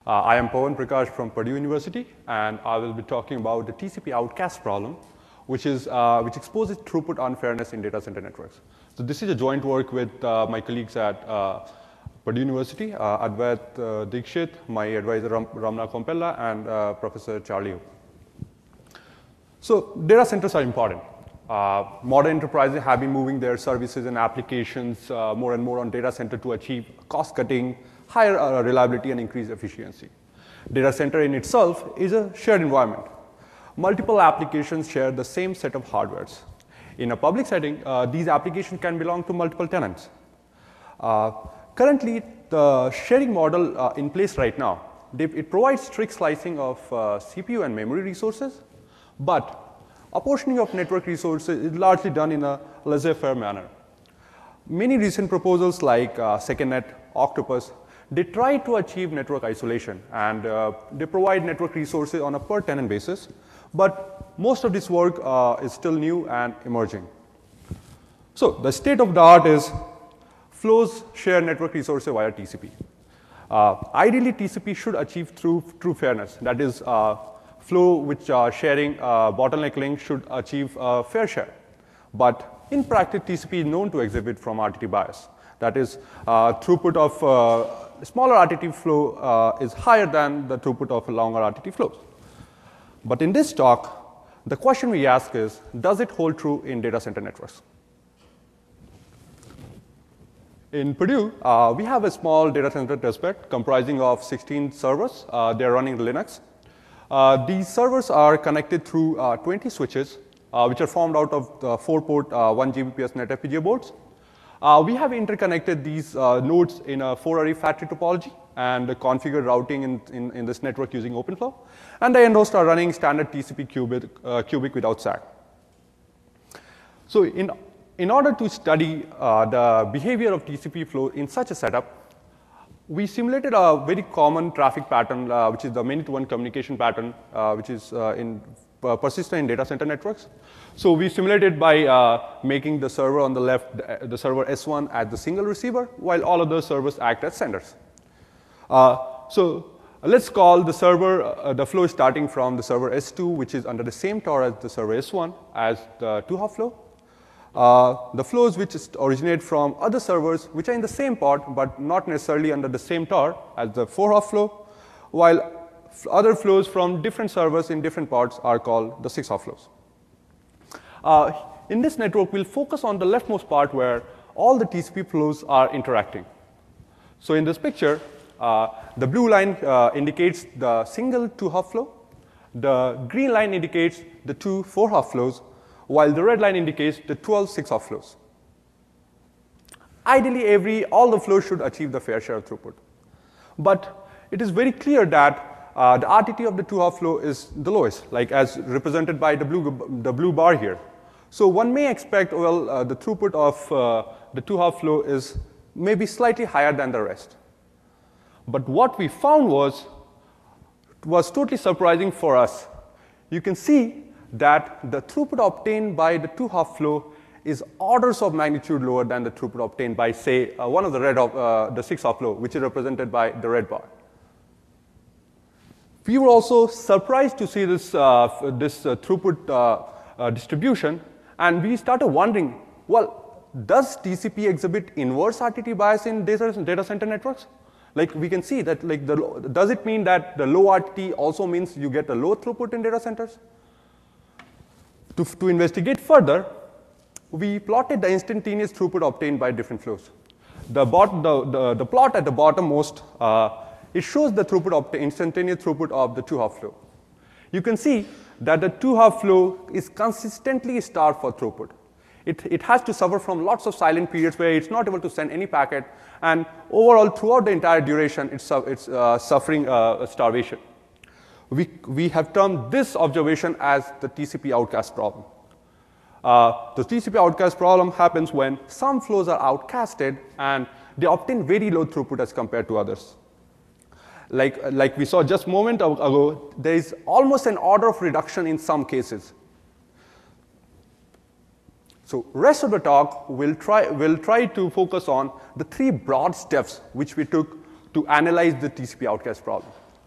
I am Pawan Prakash from Purdue University, and I will be talking about the TCP outcast problem, which exposes throughput unfairness in data center networks. So this is a joint work with my colleagues at Purdue University, Advait Dikshit, my advisor Ramna Kompella, and Professor Charlie Hu. So data centers are important. Modern enterprises have been moving their services and applications more and more on data center to achieve cost-cutting, higher reliability, and increased efficiency. Data center in itself is a shared environment. Multiple applications share the same set of hardwares. In a public setting, these applications can belong to multiple tenants. Currently, the sharing model in place right now, it provides strict slicing of CPU and memory resources, but apportioning of network resources is largely done in a laissez-faire manner. Many recent proposals like SecondNet, Octopus, they try to achieve network isolation, and they provide network resources on a per tenant basis, but most of this work is still new and emerging. So the state of the art is flows share network resources via TCP. Ideally, TCP should achieve true fairness. That is, flow which sharing bottleneck link should achieve fair share. But in practice, TCP is known to exhibit from RTT bias. That is, throughput of smaller RTT flow is higher than the throughput of longer RTT flows. But in this talk, the question we ask is, does it hold true in data center networks? In Purdue, we have a small data center testbed comprising of 16 servers. They're running Linux. These servers are connected through 20 switches, which are formed out of the 4-port 1 Gbps net FPGA boards. We have interconnected these nodes in a 4-array factory topology and configured routing in this network using OpenFlow. And the end hosts are running standard TCP cubic without SAC. So in order to study the behavior of TCP flow in such a setup, we simulated a very common traffic pattern, which is the many-to-one communication pattern, which is persistent in data center networks. So we simulated by making the server on the left, the server S1 as the single receiver, while all other servers act as senders. So let's call the server, the flow is starting from the server S2, which is under the same TOR as the server S1 as the 2-hop flow. The flows which originate from other servers which are in the same port but not necessarily under the same TOR as the 4-hop flow, while other flows from different servers in different ports are called the 6-hop flows. In this network, we'll focus on the leftmost part where all the TCP flows are interacting. So in this picture, the blue line indicates the single 2-hop flow. The green line indicates the 2 4-hop flows, while the red line indicates the 12 6-hop flows. Ideally, all the flows should achieve the fair share of throughput. But it is very clear that the RTT of the 2-hop flow is the lowest, like as represented by the blue bar here. So one may expect, well, the throughput of the 2-hop flow is maybe slightly higher than the rest. But what we found was totally surprising for us. You can see that the throughput obtained by the 2-hop flow is orders of magnitude lower than the throughput obtained by, say, one of the the 6-hop flow, which is represented by the red bar. We were also surprised to see this throughput distribution, and we started wondering, well, does TCP exhibit inverse RTT bias in data center networks? Like we can see that, like, does it mean that the low RTT also means you get a low throughput in data centers? To investigate further, we plotted the instantaneous throughput obtained by different flows. The plot at the bottommost, it shows the instantaneous throughput of the 2-hop flow. You can see that the 2-hop flow is consistently starved for throughput. It has to suffer from lots of silent periods where it's not able to send any packet, and overall, throughout the entire duration, it's suffering starvation. We have termed this observation as the TCP outcast problem. The TCP outcast problem happens when some flows are outcasted and they obtain very low throughput as compared to others. Like we saw just a moment ago, there is almost an order of reduction in some cases. So rest of the talk, we'll try to focus on the 3 broad steps which we took to analyze the TCP outcast problem.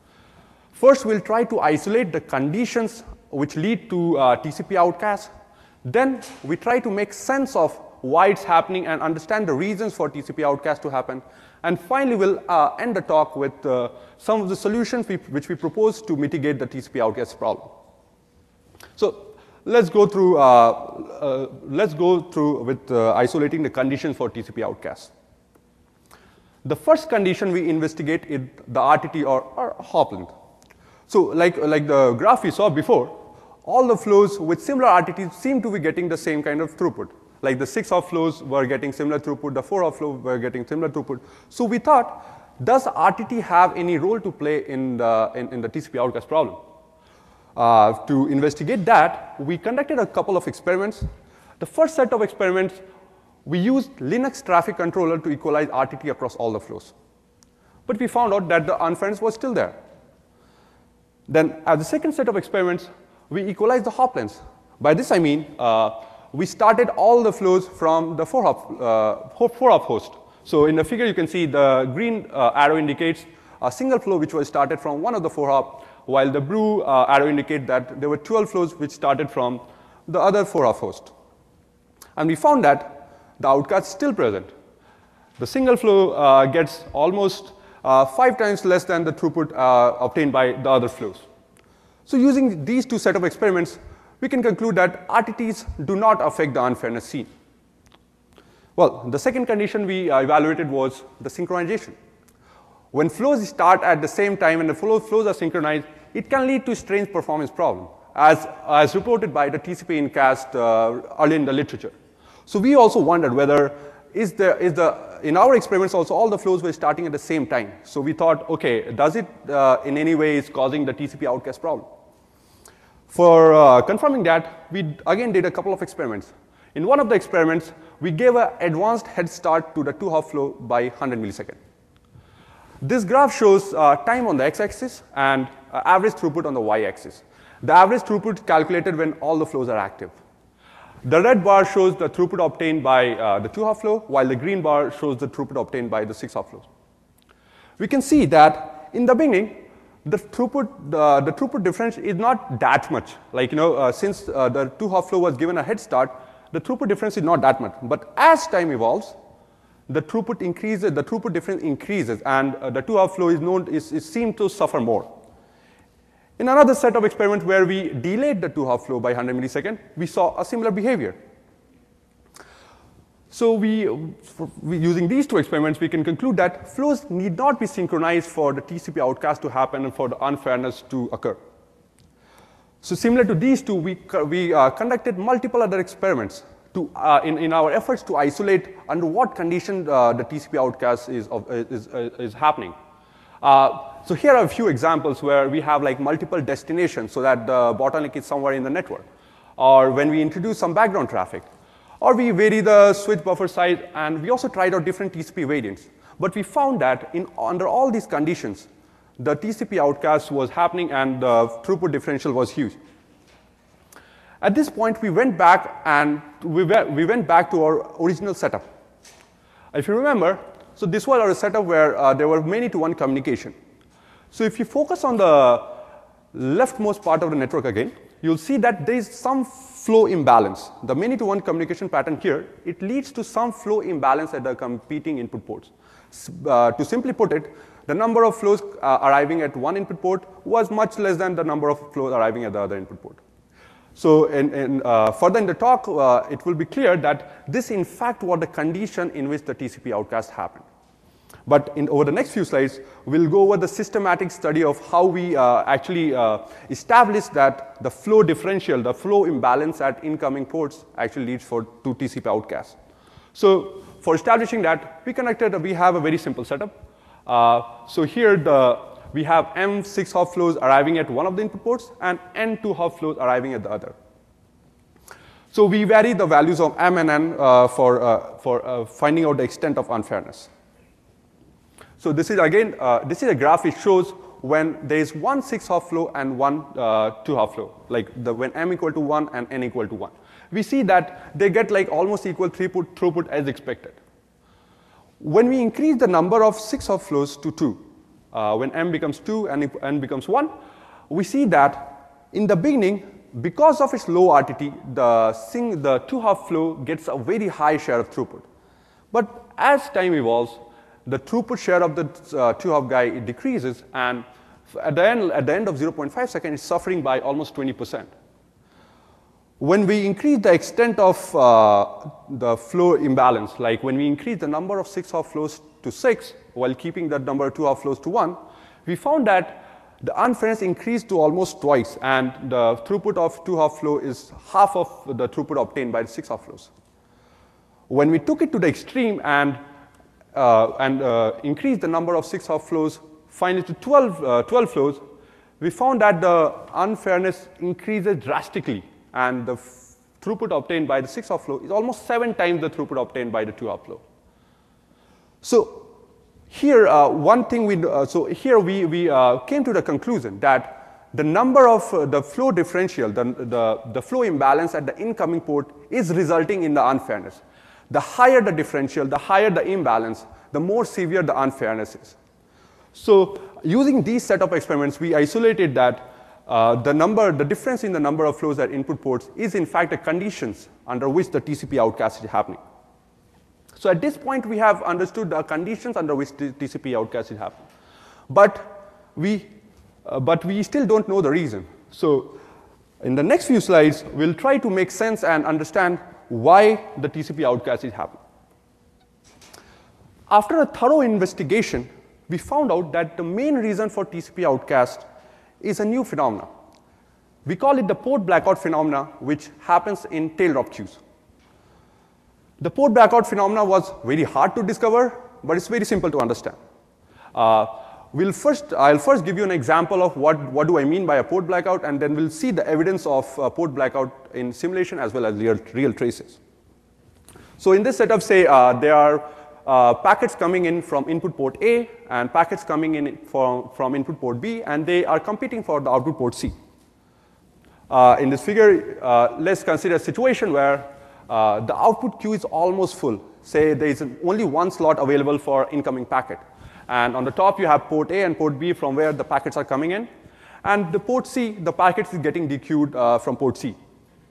First, we'll try to isolate the conditions which lead to TCP outcast. Then we try to make sense of why it's happening and understand the reasons for TCP outcast to happen. And finally, we'll end the talk with some of the solutions which we propose to mitigate the TCP outcast problem. So let's go through with isolating the conditions for TCP outcast. The first condition we investigate is the RTT or hop length. So like the graph we saw before, all the flows with similar RTTs seem to be getting the same kind of throughput. Like the 6-hop flows were getting similar throughput, the 4-hop flow were getting similar throughput. So we thought, does RTT have any role to play in the TCP outcast problem? To investigate that, we conducted a couple of experiments. The first set of experiments, we used Linux traffic controller to equalize RTT across all the flows. But we found out that the unfairness was still there. Then, as the second set of experiments, we equalized the hop lengths. By this I mean, we started all the flows from the 4-hop host. So in the figure, you can see the green arrow indicates a single flow which was started from one of the 4-hop, while the blue arrow indicates that there were 12 flows which started from the other 4-hop host. And we found that the outcast is still present. The single flow gets almost 5 times less than the throughput obtained by the other flows. So using these two set of experiments, we can conclude that RTTs do not affect the unfairness seen. Well, the second condition we evaluated was the synchronization. When flows start at the same time and the flows are synchronized, it can lead to strange performance problem, as reported by the TCP incast early in the literature. So we also wondered whether in our experiments also all the flows were starting at the same time. So we thought, okay, does it in any way is causing the TCP outcast problem? For confirming that, we again did a couple of experiments. In one of the experiments, we gave an advanced head start to the 2-hop flow by 100 milliseconds. This graph shows time on the x-axis and average throughput on the y-axis. The average throughput calculated when all the flows are active. The red bar shows the throughput obtained by the 2-hop flow, while the green bar shows the throughput obtained by the 6-hop flow. We can see that in the beginning, the throughput difference is not that much. Like, since the 2-hop flow was given a head start, the throughput difference is not that much. But as time evolves, the throughput increases, the throughput difference increases, and the 2-hop flow is seen to suffer more. In another set of experiments where we delayed the 2-hop flow by 100 milliseconds, we saw a similar behavior. So using these two experiments, we can conclude that flows need not be synchronized for the TCP outcast to happen and for the unfairness to occur. So similar to these two, we conducted multiple other experiments in our efforts to isolate under what condition the TCP outcast is happening. So here are a few examples where we have like multiple destinations so that the bottleneck is somewhere in the network, or when we introduce some background traffic, or we vary the switch buffer size, and we also tried out different TCP variants. But we found that under all these conditions, the TCP outcast was happening and the throughput differential was huge. At this point, we went back to our original setup. If you remember, so this was our setup where there were many-to-one communication. So if you focus on the leftmost part of the network again, you'll see that there is some flow imbalance. The many-to-one communication pattern here, it leads to some flow imbalance at the competing input ports. To simply put it, the number of flows arriving at one input port was much less than the number of flows arriving at the other input port. So further in the talk, it will be clear that this in fact was the condition in which the TCP outcast happened. But over the next few slides, we'll go over the systematic study of how we actually establish that the flow differential, the flow imbalance at incoming ports actually leads to TCP outcast. So for establishing that, we have a very simple setup. So here we have M 6-hop flows arriving at one of the input ports and N 2-hop flows arriving at the other. So we vary the values of M and N for finding out the extent of unfairness. So this is again, this is a graph which shows when there is one 6-hop flow and one 2-hop flow, like when M equal to 1 and N equal to 1. We see that they get like almost equal throughput as expected. When we increase the number of 6-hop flows to 2, when m becomes 2 and n becomes 1, we see that in the beginning, because of its low RTT, the two-hop flow gets a very high share of throughput. But as time evolves, the throughput share of the two-hop guy decreases, and at the end of 0.5 seconds, it's suffering by almost 20%. When we increase the extent of the flow imbalance, like when we increase the number of 6-hop flows to 6 while keeping that number of 2-hop flows to 1, we found that the unfairness increased to almost twice, and the throughput of 2-hop flow is half of the throughput obtained by the 6-hop flows. When we took it to the extreme and increased the number of 6-hop flows finally to 12 flows, we found that the unfairness increases drastically, and the throughput obtained by the 6-hop flow is almost 7 times the throughput obtained by the 2-hop flow. So here, we came to the conclusion that the number of the flow differential, the flow imbalance at the incoming port is resulting in the unfairness. The higher the differential, the higher the imbalance, the more severe the unfairness is. So using these set of experiments, we isolated that the difference in the number of flows at input ports is in fact the conditions under which the TCP outcast is happening. So at this point, we have understood the conditions under which the TCP outcast is happening. But we still don't know the reason. So in the next few slides, we'll try to make sense and understand why the TCP outcast is happening. After a thorough investigation, we found out that the main reason for TCP outcast is a new phenomenon. We call it the port blackout phenomena, which happens in tail drop queues. The port blackout phenomena was very hard to discover, but it's very simple to understand. I'll first give you an example of what do I mean by a port blackout, and then we'll see the evidence of port blackout in simulation as well as real traces. So in this setup, say there are packets coming in from input port A and packets coming in from input port B, and they are competing for the output port C. In this figure, let's consider a situation where the output queue is almost full. Say there is only one slot available for incoming packet. And on the top, you have port A and port B from where the packets are coming in. And the port C, the packets is getting dequeued from port C.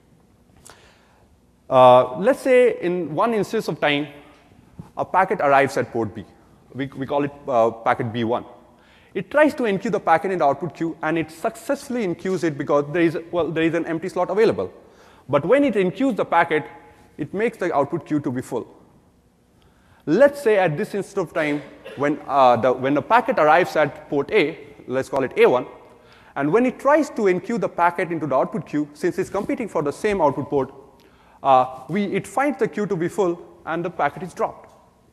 Let's say in one instance of time, a packet arrives at port B. We call it packet B1. It tries to enqueue the packet in the output queue, and it successfully enqueues it because there is an empty slot available. But when it enqueues the packet, it makes the output queue to be full. Let's say at this instant of time, when the packet arrives at port A, let's call it A1, and when it tries to enqueue the packet into the output queue, since it's competing for the same output port, it finds the queue to be full, and the packet is dropped.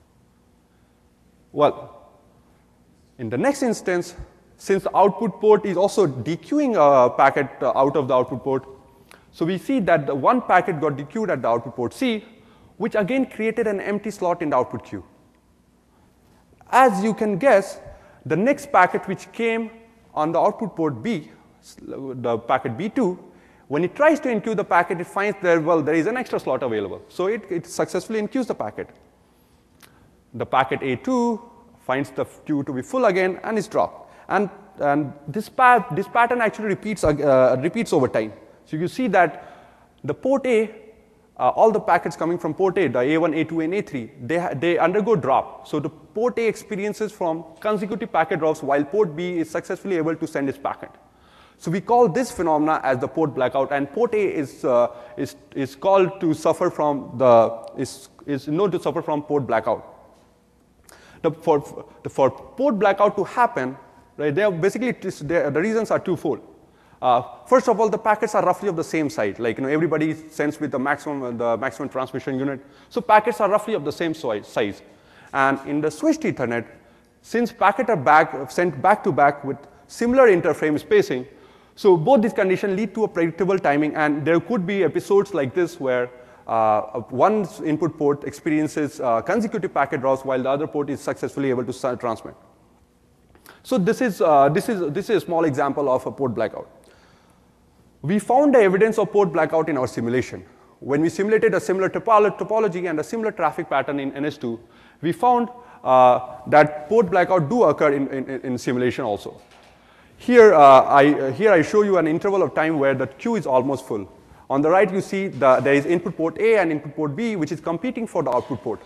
Well, in the next instance, since the output port is also dequeuing a packet out of the output port, so we see that the one packet got dequeued at the output port C, which again created an empty slot in the output queue. As you can guess, the next packet which came on the output port B, the packet B2, when it tries to enqueue the packet, it finds there is an extra slot available. So it successfully enqueues the packet. The packet A2 finds the queue to be full again and is dropped. And this pattern actually repeats over time. So you see that the port A, all the packets coming from port A, the A1, A2, and A3, they undergo drop. So the port A experiences from consecutive packet drops while port B is successfully able to send its packet. So we call this phenomena as the port blackout, and port A is called to suffer from is known to suffer from port blackout. For port blackout to happen, right, the reasons are twofold. First of all, the packets are roughly of the same size. Like everybody sends with the maximum transmission unit. So packets are roughly of the same size. And in the switched Ethernet, since packets are sent back to back with similar interframe spacing, so both these conditions lead to a predictable timing. And there could be episodes like this where one input port experiences consecutive packet drops while the other port is successfully able to transmit. So this is a small example of a port blackout. We found the evidence of port blackout in our simulation. When we simulated a similar topology and a similar traffic pattern in NS2, we found that port blackout do occur in simulation also. Here I show you an interval of time where the queue is almost full. On the right, you see there is input port A and input port B, which is competing for the output port.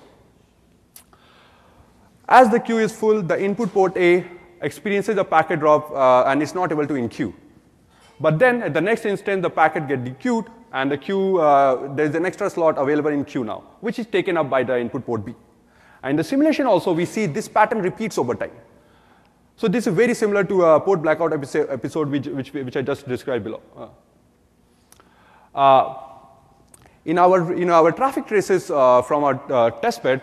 As the queue is full, the input port A experiences a packet drop and is not able to in-queue. But then at the next instant, the packet gets dequeued, and the queue, there's an extra slot available in queue now, which is taken up by the input port B. And in the simulation also, we see this pattern repeats over time. So this is very similar to a port blackout episode which I just described below. In our traffic traces from our test bed,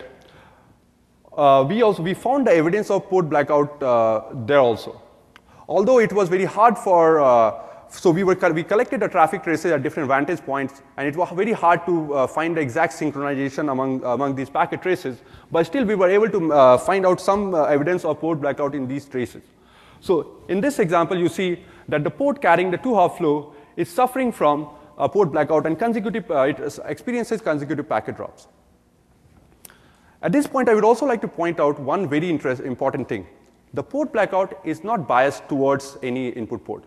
we found the evidence of port blackout there also. Although it was very hard for, so we collected the traffic traces at different vantage points, and it was very hard to find the exact synchronization among these packet traces, but still we were able to find out some evidence of port blackout in these traces. So in this example, you see that the port carrying the two-hop flow is suffering from a port blackout, and it experiences consecutive packet drops. At this point, I would also like to point out one very important thing. The port blackout is not biased towards any input port.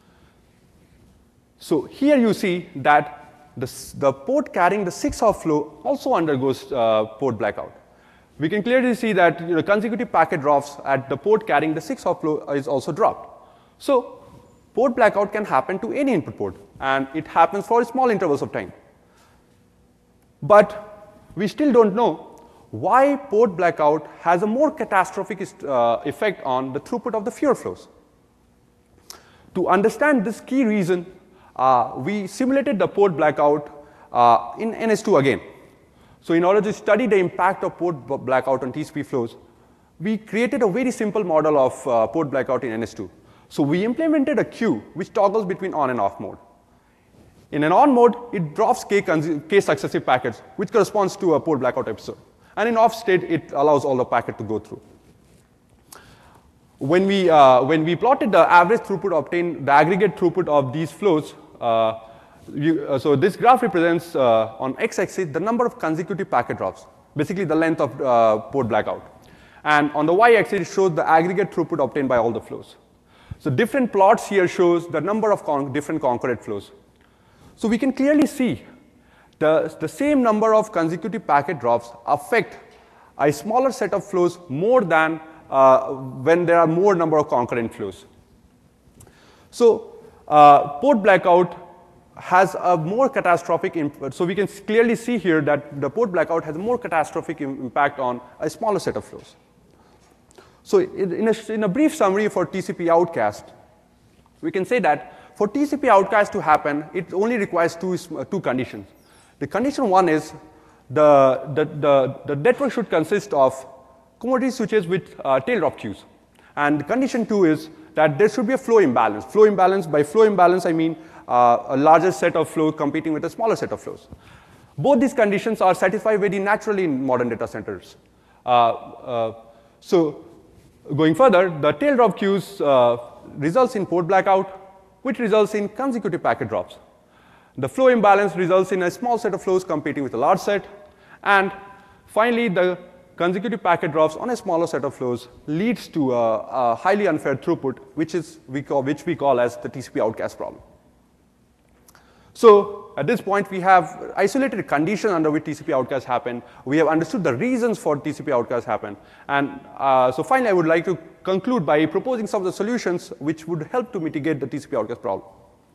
So here you see that the port carrying the 6-hop flow also undergoes port blackout. We can clearly see that consecutive packet drops at the port carrying the 6-hop flow is also dropped. So port blackout can happen to any input port, and it happens for small intervals of time. But we still don't know why port blackout has a more catastrophic effect on the throughput of the fewer flows. To understand this key reason, we simulated the port blackout in NS2 again. So in order to study the impact of port blackout on TCP flows, we created a very simple model of port blackout in NS2. So we implemented a queue which toggles between on and off mode. In an on mode, it drops k successive packets, which corresponds to a port blackout episode. And in off state, it allows all the packet to go through. When we plotted the average throughput obtained, the aggregate throughput of these flows, so this graph represents on x-axis the number of consecutive packet drops, basically the length of port blackout. And on the y-axis, it shows the aggregate throughput obtained by all the flows. So different plots here shows the number of different concurrent flows. So we can clearly see the same number of consecutive packet drops affect a smaller set of flows more than when there are more number of concurrent flows. So port blackout has a more catastrophic impact. So we can clearly see here that the port blackout has a more catastrophic impact on a smaller set of flows. So in a brief summary for TCP outcast, we can say that for TCP outcast to happen, it only requires two conditions. The condition one is the network should consist of commodity switches with tail drop queues. And condition two is that there should be a flow imbalance. Flow imbalance, by flow imbalance, I mean a larger set of flows competing with a smaller set of flows. Both these conditions are satisfied very naturally in modern data centers. So going further, the tail drop queues results in port blackout, which results in consecutive packet drops. The flow imbalance results in a small set of flows competing with a large set. And finally, the consecutive packet drops on a smaller set of flows leads to a highly unfair throughput, which we call as the TCP outcast problem. So at this point, we have isolated a condition under which TCP outcasts happen. We have understood the reasons for TCP outcasts happen. And so finally, I would like to conclude by proposing some of the solutions which would help to mitigate the TCP outcast problem.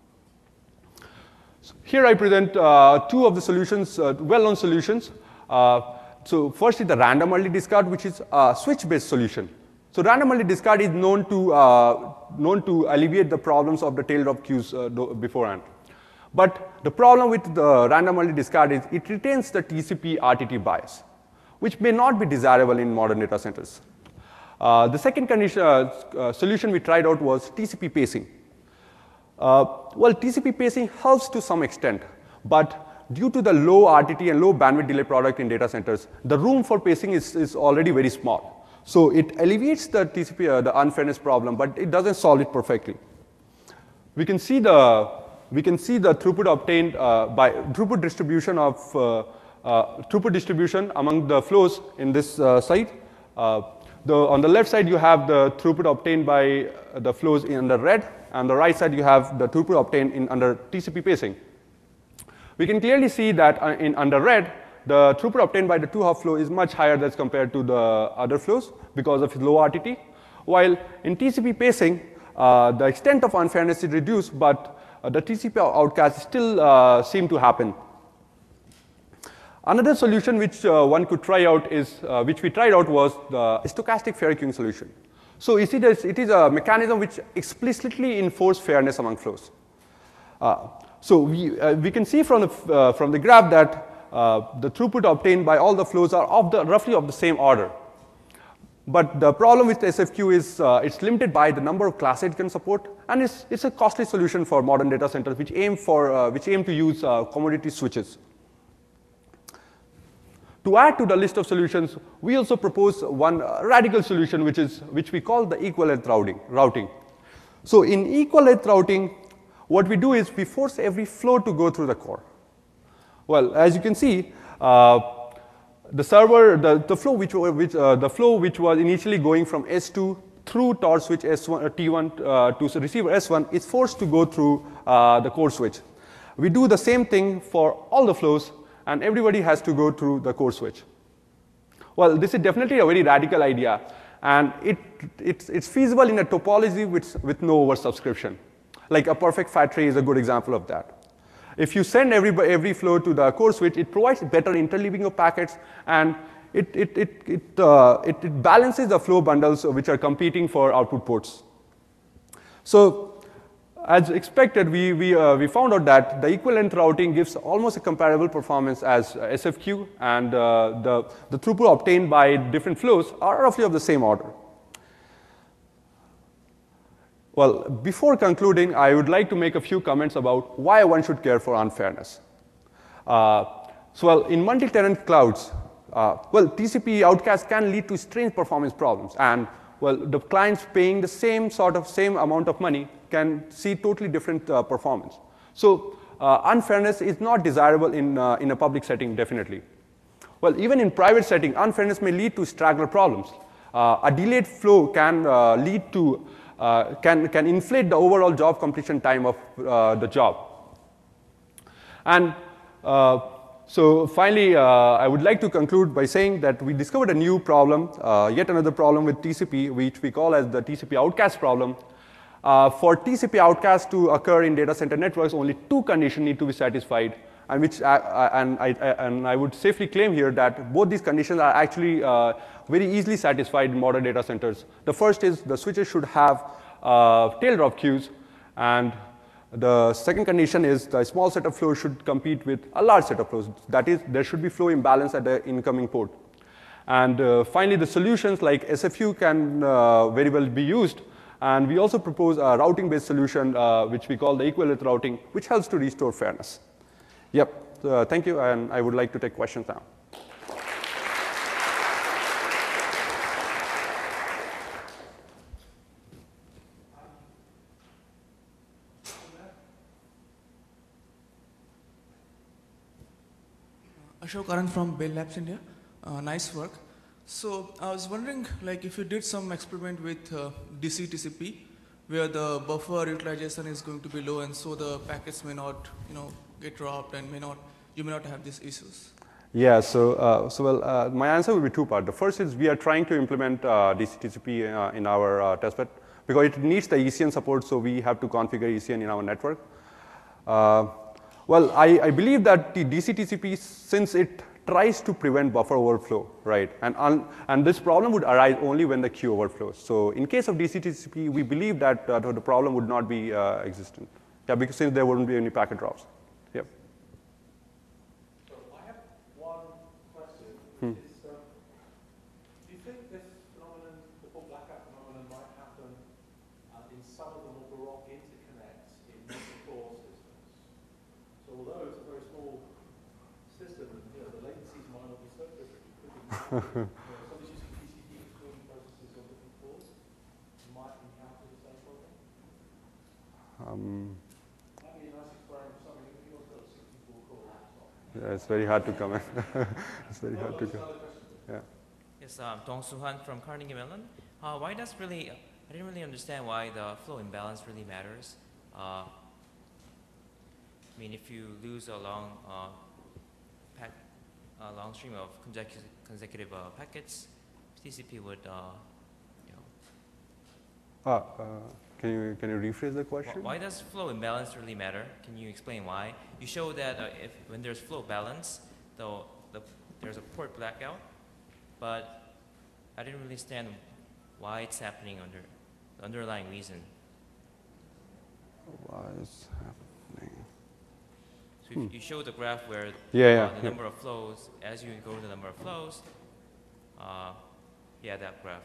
So here I present two of the solutions, well-known solutions. So first is the random early discard, which is a switch-based solution. So random early discard is known to alleviate the problems of the tail drop queues beforehand. But the problem with the random early discard is it retains the TCP RTT bias, which may not be desirable in modern data centers. The second solution we tried out was TCP pacing. Well, TCP pacing helps to some extent, but due to the low RTT and low bandwidth delay product in data centers, the room for pacing is already very small. So it alleviates the TCP, the unfairness problem, but it doesn't solve it perfectly. We can see the throughput obtained by throughput distribution among the flows in this site. On the left side, you have the throughput obtained by the flows in under red, and the right side, you have the throughput obtained in under TCP pacing. We can clearly see that in under red, the throughput obtained by the 2-hop flow is much higher as compared to the other flows because of its low RTT, while in TCP pacing, the extent of unfairness is reduced, but the TCP outcasts still seem to happen. Another solution which one could try out is, which we tried out, was the stochastic fair queuing solution. So you see this, it is a mechanism which explicitly enforces fairness among flows. So we can see from the graph that the throughput obtained by all the flows are roughly of the same order. But the problem with SFQ is it's limited by the number of classes it can support, and it's a costly solution for modern data centers which aim to use commodity switches. To add to the list of solutions, we also propose one radical solution which we call the equal length routing. So in equal length routing, what we do is we force every flow to go through the core. Well, as you can see, the flow which was initially going from S2 through Tor switch T1 to receiver S1 is forced to go through the core switch. We do the same thing for all the flows, and everybody has to go through the core switch. Well, this is definitely a very radical idea, and it's feasible in a topology with no oversubscription. Like a perfect fat tray is a good example of that. If you send every flow to the core switch, it provides better interleaving of packets, and it balances the flow bundles which are competing for output ports. So as expected, we found out that the equal length routing gives almost a comparable performance as SFQ, and the throughput obtained by different flows are roughly of the same order. Well, before concluding, I would like to make a few comments about why one should care for unfairness. So, in multi-tenant clouds, TCP outcasts can lead to strange performance problems, and the clients paying the same amount of money can see totally different performance. So, unfairness is not desirable in a public setting, definitely. Well, even in private setting, unfairness may lead to straggler problems. A delayed flow can lead to can inflate the overall job completion time of the job. And so finally, I would like to conclude by saying that we discovered a new problem, yet another problem with TCP, which we call as the TCP outcast problem. For TCP outcast to occur in data center networks, only 2 conditions need to be satisfied, and I would safely claim here that both these conditions are actually very easily satisfied in modern data centers. The first is the switches should have tail drop queues, and the second condition is the small set of flows should compete with a large set of flows. That is, there should be flow imbalance at the incoming port. And finally, the solutions like SFQ can very well be used. And we also propose a routing-based solution, which we call the equal length routing, which helps to restore fairness. Yep, thank you, and I would like to take questions now. Ashok Karan from Bell Labs India. Nice work. So I was wondering, like, if you did some experiment with DC TCP, where the buffer utilization is going to be low, and so the packets may not, get dropped, and you may not have these issues. Yeah. So, my answer will be 2-part. The first is we are trying to implement DC TCP in our testbed because it needs the ECN support, so we have to configure ECN in our network. Well, I believe that the DC TCP, since it tries to prevent buffer overflow, right? And this problem would arise only when the queue overflows. So in case of DC TCP, we believe that the problem would not be existent. Yeah, because since there wouldn't be any packet drops. Yep. So I have one question, which is, do you think this phenomenon, the full blackout phenomenon, might happen in some of the more baroque interconnects in multi-core systems? So although it's a very small system, the latencies might not be so different. It could be somebody's using TCP between processes on different cores, you might encounter the same problem. Might be a nice experiment for somebody who wants to have a 64-core laptop. Yeah, it's very hard to comment. It's very hard to comment. Yeah. Yes, Dong Soo-han from Carnegie Mellon. Why does really, I didn't really understand why the flow imbalance really matters. I mean, if you lose a long, long stream of consecutive packets, TCP would, you know. Can you rephrase the question? Why does flow imbalance really matter? Can you explain why? You show that if when there's flow balance, there's a port blackout, but I didn't really understand why it's happening under the underlying reason. Why is happening? So if you show the graph where the number of flows, as you go to the number of flows, that graph.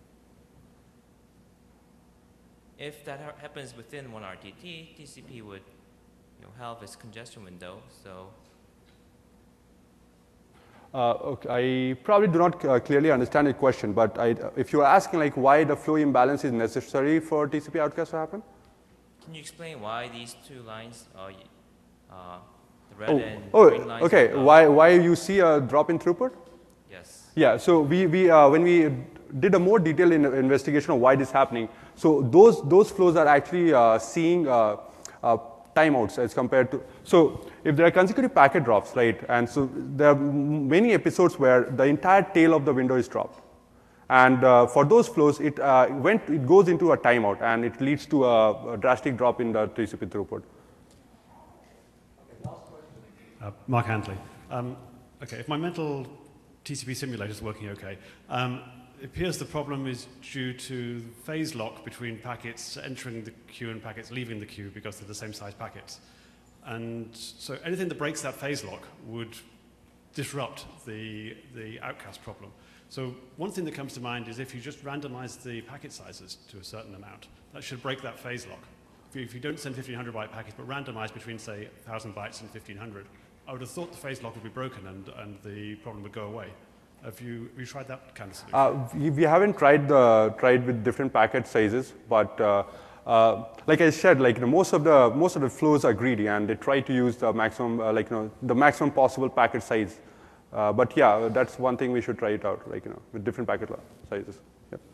If that happens within 1 RTT, TCP would have its congestion window. So. Okay, I probably do not clearly understand your question, but if you're asking like why the flow imbalance is necessary for TCP outcast to happen? Can you explain why these two lines, the red and green lines? Okay. Why you see a drop in throughput? Yes. Yeah. So we when we did a more detailed investigation of why this is happening, so those flows are actually seeing timeouts as compared to. So if there are consecutive packet drops, right, and so there are many episodes where the entire tail of the window is dropped. And for those flows, it goes into a timeout, and it leads to a drastic drop in the TCP throughput. Okay, last question. Mark Handley. Okay, if my mental TCP simulator is working okay, it appears the problem is due to phase lock between packets entering the queue and packets leaving the queue because they're the same size packets. And so anything that breaks that phase lock would disrupt the outcast problem. So one thing that comes to mind is if you just randomize the packet sizes to a certain amount, that should break that phase lock. If you don't send 1500 byte packets, but randomize between, say, 1000 bytes and 1500, I would have thought the phase lock would be broken and the problem would go away. Have you tried that kind of solution? We haven't tried with different packet sizes, but like I said, most of the flows are greedy and they try to use the maximum, the maximum possible packet size. But yeah, that's one thing we should try it out, with different packet sizes. Yep.